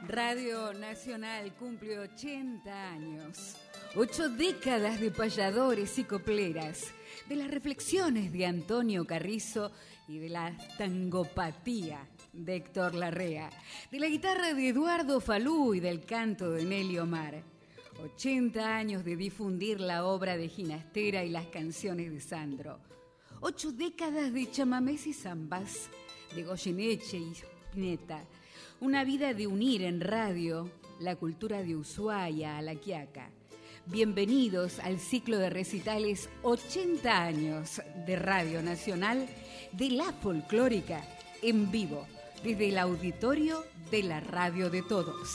Radio Nacional cumple 80 años. 8 décadas de payadores y copleras, de las reflexiones de Antonio Carrizo y de la tangopatía de Héctor Larrea, de la guitarra de Eduardo Falú y del canto de Nelly Omar. 80 años de difundir la obra de Ginastera y las canciones de Sandro. 8 décadas de chamamés y zambas, de Goyeneche y Spinetta. Una vida de unir en radio la cultura de Ushuaia a La Quiaca. Bienvenidos al ciclo de recitales 80 años de Radio Nacional de la Folclórica en vivo desde el auditorio de la Radio de Todos.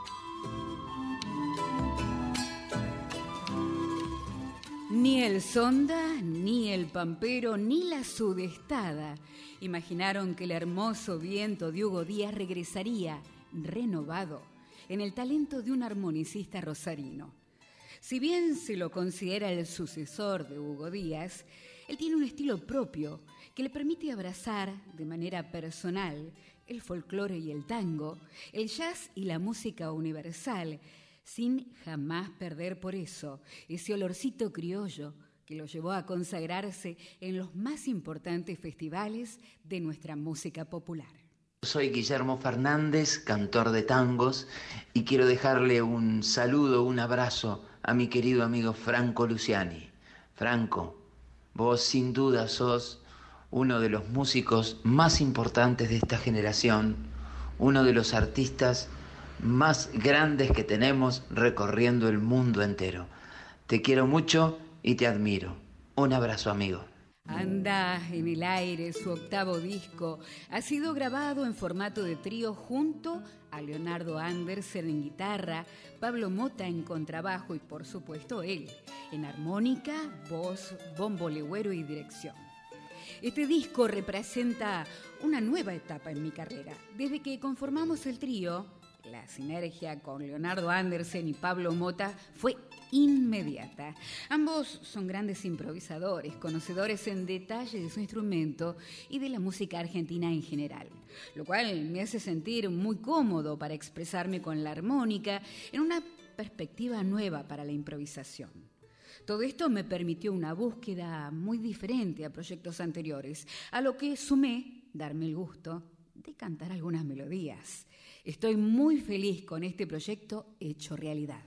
Ni el Sonda, ni el Pampero, ni la Sudestada imaginaron que el hermoso viento de Hugo Díaz regresaría renovado en el talento de un armonicista rosarino. Si bien se lo considera el sucesor de Hugo Díaz, él tiene un estilo propio que le permite abrazar de manera personal el folclore y el tango, el jazz y la música universal, sin jamás perder por eso ese olorcito criollo que lo llevó a consagrarse en los más importantes festivales de nuestra música popular. Soy Guillermo Fernández, cantor de tangos, y quiero dejarle un saludo, un abrazo a mi querido amigo Franco Luciani. Franco, vos sin duda sos uno de los músicos más importantes de esta generación, uno de los artistas más grandes que tenemos recorriendo el mundo entero. Te quiero mucho y te admiro. Un abrazo, amigo. Anda en el aire, su octavo disco, ha sido grabado en formato de trío junto a Leonardo Andersen en guitarra, Pablo Mota en contrabajo y por supuesto él, en armónica, voz, bombo legüero y dirección. Este disco representa una nueva etapa en mi carrera. Desde que conformamos el trío, la sinergia con Leonardo Andersen y Pablo Mota fue inmediata. Ambos son grandes improvisadores, conocedores en detalle de su instrumento y de la música argentina en general, lo cual me hace sentir muy cómodo para expresarme con la armónica en una perspectiva nueva para la improvisación. Todo esto me permitió una búsqueda muy diferente a proyectos anteriores, a lo que sumé darme el gusto de cantar algunas melodías. Estoy muy feliz con este proyecto hecho realidad.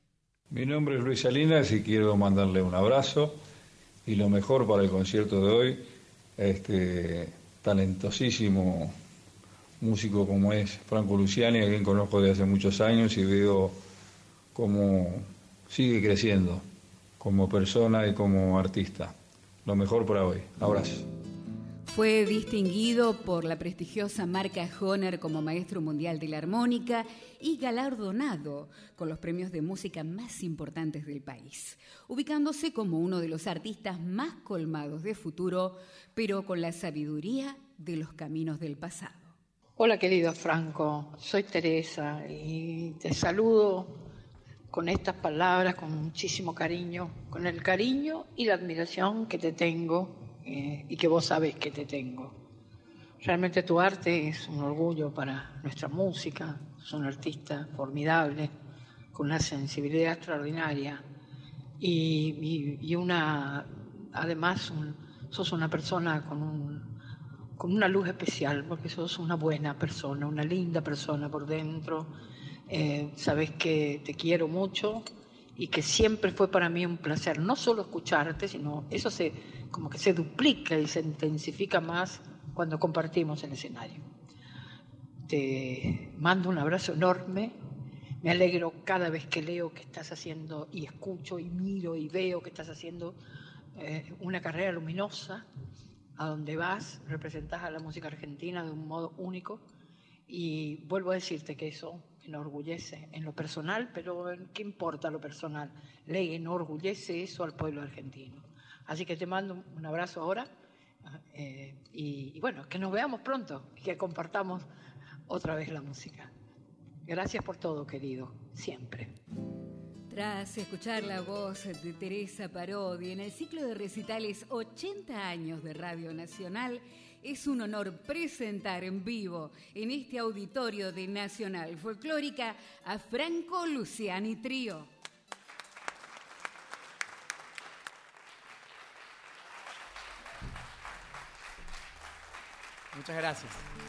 Mi nombre es Luis Salinas y quiero mandarle un abrazo y lo mejor para el concierto de hoy a este talentosísimo músico como es Franco Luciani, a quien conozco desde hace muchos años y veo cómo sigue creciendo como persona y como artista. Lo mejor para hoy. Abrazo. Fue distinguido por la prestigiosa marca Hohner como maestro mundial de la armónica y galardonado con los premios de música más importantes del país, ubicándose como uno de los artistas más colmados de futuro, pero con la sabiduría de los caminos del pasado. Hola querido Franco, soy Teresa y te saludo con estas palabras con muchísimo cariño, con el cariño y la admiración que te tengo. Y que vos sabés que te tengo. Realmente tu arte es un orgullo para nuestra música, sos un artista formidable, con una sensibilidad extraordinaria y además sos una persona con una luz especial, porque sos una buena persona, una linda persona por dentro. Sabés que te quiero mucho y que siempre fue para mí un placer no solo escucharte, sino eso como que se duplica y se intensifica más cuando compartimos el escenario. Te mando un abrazo enorme, me alegro cada vez que leo que estás haciendo y escucho y miro y veo que estás haciendo una carrera luminosa, a donde vas, representás a la música argentina de un modo único. Y vuelvo a decirte que eso enorgullece en lo personal, pero ¿qué importa lo personal? Le enorgullece eso al pueblo argentino. Así que te mando un abrazo ahora y bueno, que nos veamos pronto y que compartamos otra vez la música. Gracias por todo, querido, siempre. Tras escuchar la voz de Teresa Parodi en el ciclo de recitales 80 años de Radio Nacional, es un honor presentar en vivo en este auditorio de Nacional Folclórica a Franco Luciani Trío. Muchas gracias.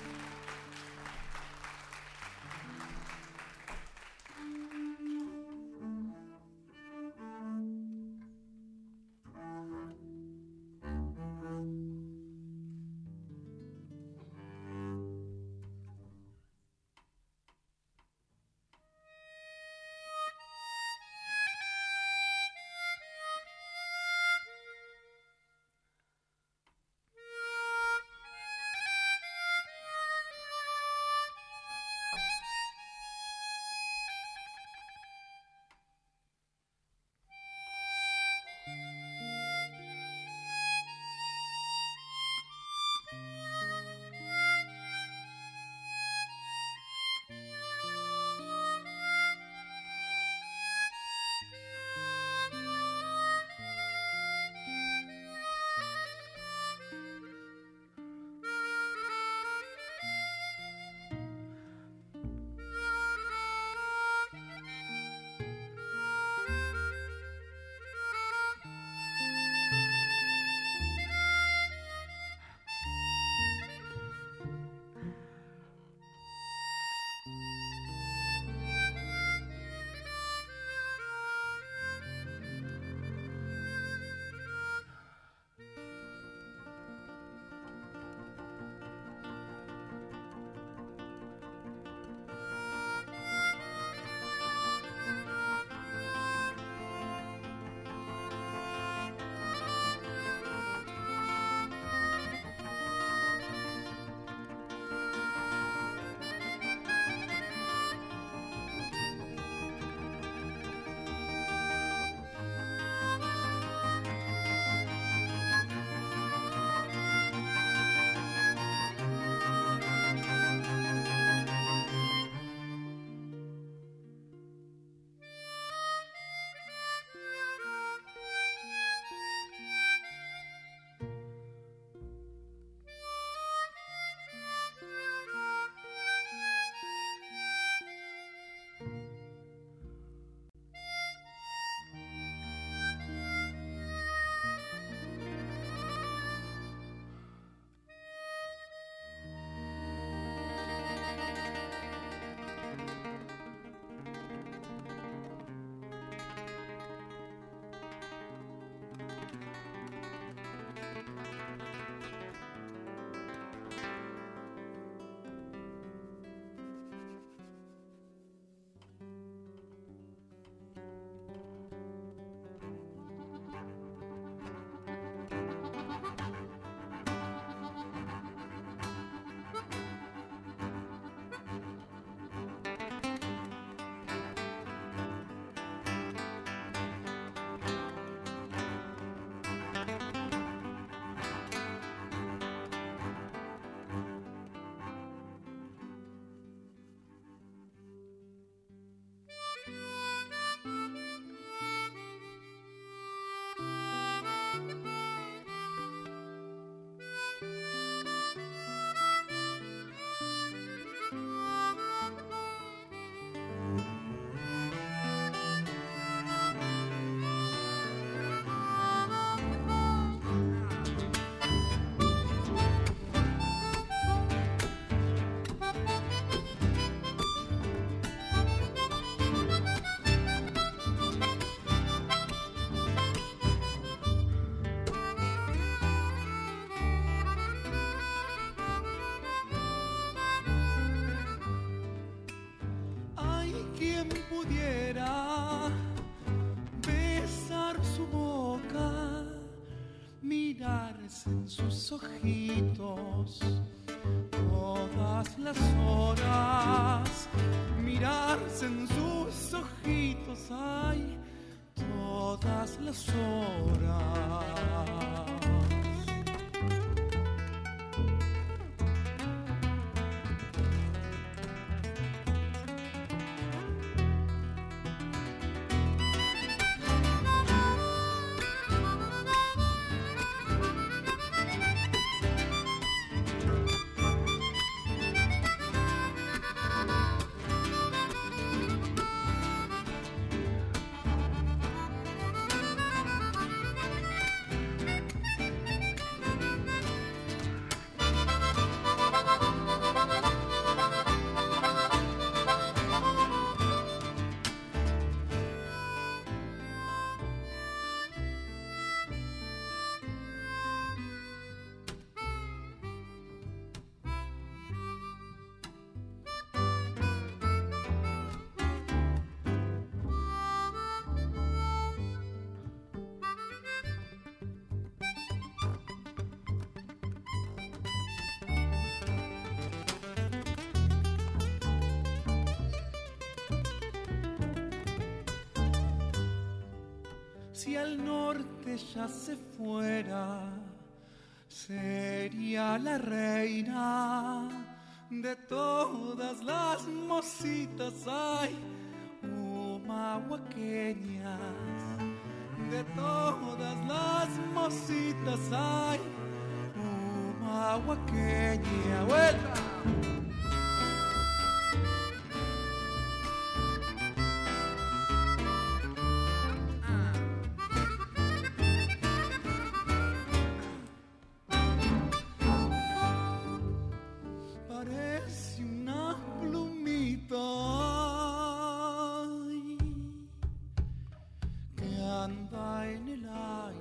En sus ojitos todas las horas, mirarse en sus ojitos, ay, todas las horas. si al norte ya se fuera, sería la reina de todas las mocitas, ay, humahuaqueñas, de todas las mocitas, ay, humahuaqueña. ¡Vuelta! Parece una plumita, ay, que anda en el aire.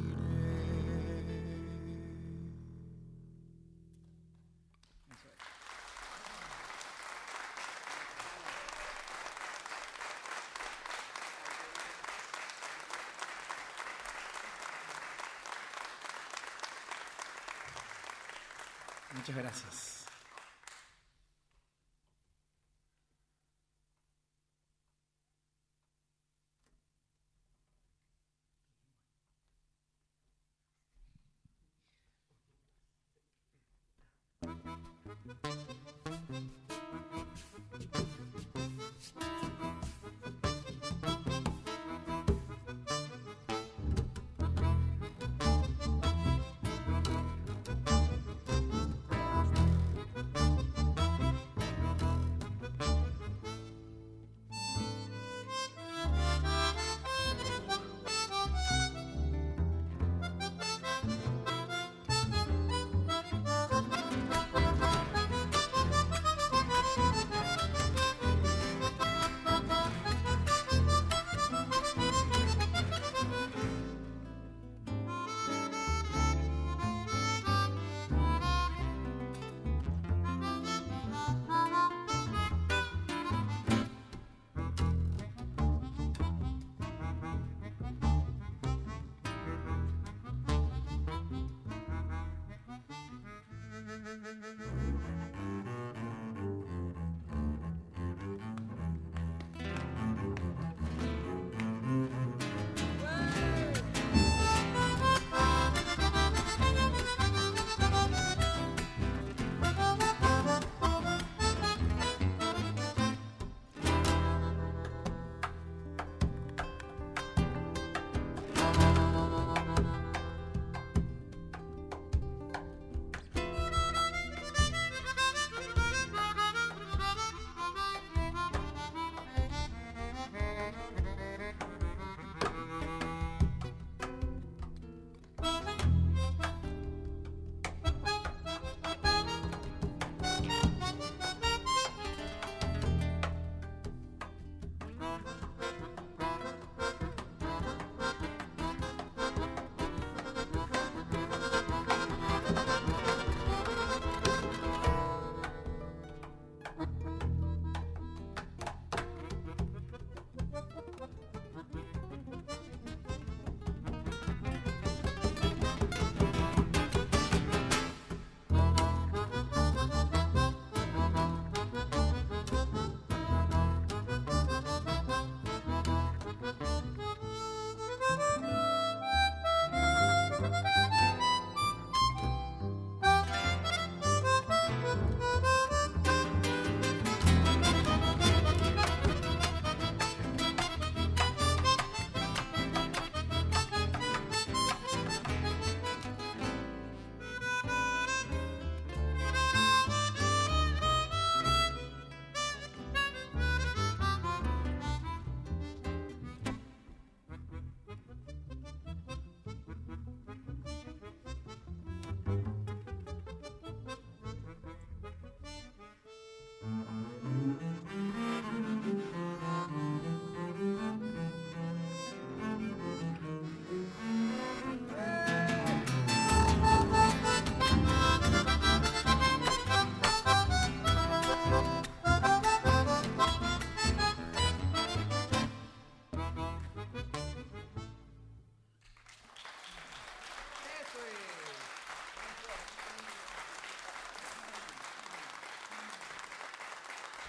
Muchas gracias.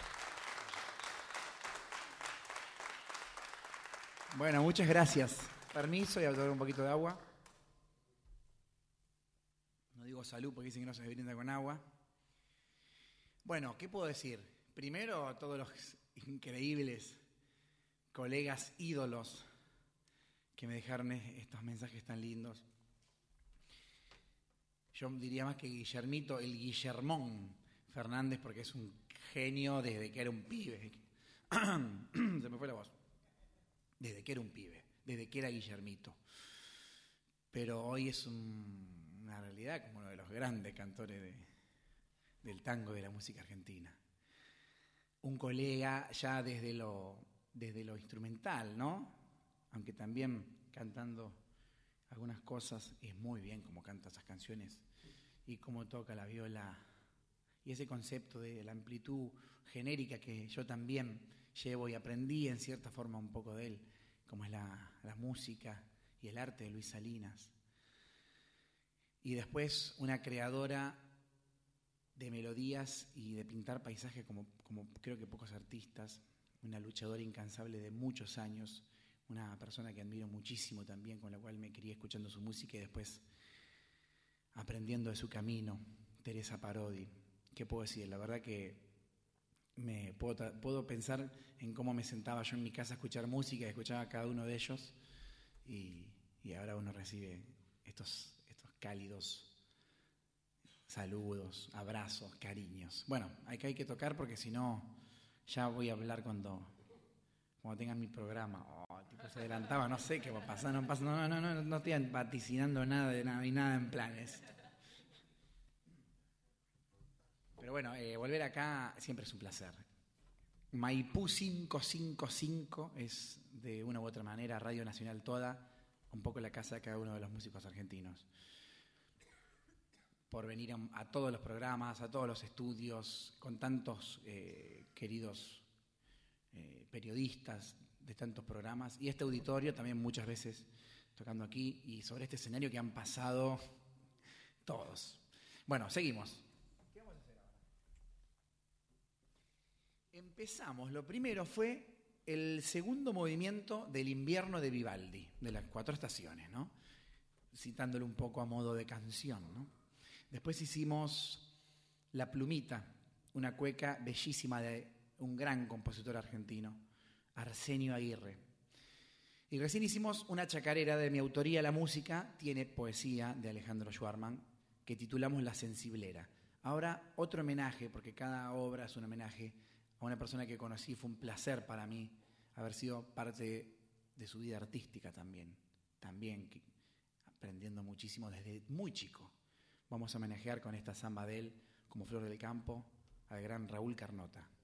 Bueno, muchas gracias. Permiso, y a tomar un poquito de agua. No digo salud porque dicen que no se brinda con agua. Bueno, ¿qué puedo decir? Primero, a todos los increíbles colegas ídolos que me dejaron estos mensajes tan lindos. Yo diría más que Guillermito, el Guillermón Fernández, porque es un genio desde que era un pibe. Se me fue la voz. Desde que era un pibe, desde que era Guillermito. Pero hoy es una realidad como uno de los grandes cantores del tango de la música argentina. Un colega ya desde lo instrumental, ¿no? Aunque también cantando algunas cosas, es muy bien como canta esas canciones y cómo toca la viola. Y ese concepto de la amplitud genérica que yo también llevo y aprendí en cierta forma un poco de él, como es la música y el arte de Luis Salinas. Y después una creadora de melodías y de pintar paisajes como creo que pocos artistas, una luchadora incansable de muchos años, una persona que admiro muchísimo también, con la cual me crié escuchando su música y después aprendiendo de su camino, Teresa Parodi. ¿Qué puedo decir? La verdad que puedo pensar en cómo me sentaba yo en mi casa a escuchar música y escuchaba a cada uno de ellos y ahora uno recibe estos cálidos saludos, abrazos, cariños. Bueno, hay que tocar porque si no ya voy a hablar cuando tengan mi programa. Tipo se adelantaba, no sé qué va a pasar, no estoy vaticinando nada de nada y nada en planes. Pero bueno, volver acá siempre es un placer. Maipú 555 es de una u otra manera Radio Nacional toda, un poco la casa de cada uno de los músicos argentinos. Por venir a todos los programas, a todos los estudios, con tantos queridos periodistas de tantos programas, y este auditorio también muchas veces tocando aquí, y sobre este escenario que han pasado todos. Bueno, seguimos. ¿Qué vamos a hacer ahora? Empezamos, lo primero fue el segundo movimiento del Invierno de Vivaldi, de las 4 estaciones, ¿no? Citándolo un poco a modo de canción, ¿no? Después hicimos La Plumita, una cueca bellísima de un gran compositor argentino, Arsenio Aguirre. Y recién hicimos una chacarera de mi autoría, la música, tiene poesía de Alejandro Schwarman, que titulamos La Sensiblera. Ahora otro homenaje, porque cada obra es un homenaje a una persona que conocí, fue un placer para mí haber sido parte de su vida artística también aprendiendo muchísimo desde muy chico. Vamos a homenajear con esta samba de él, como Flor del Campo, al gran Raúl Carnota.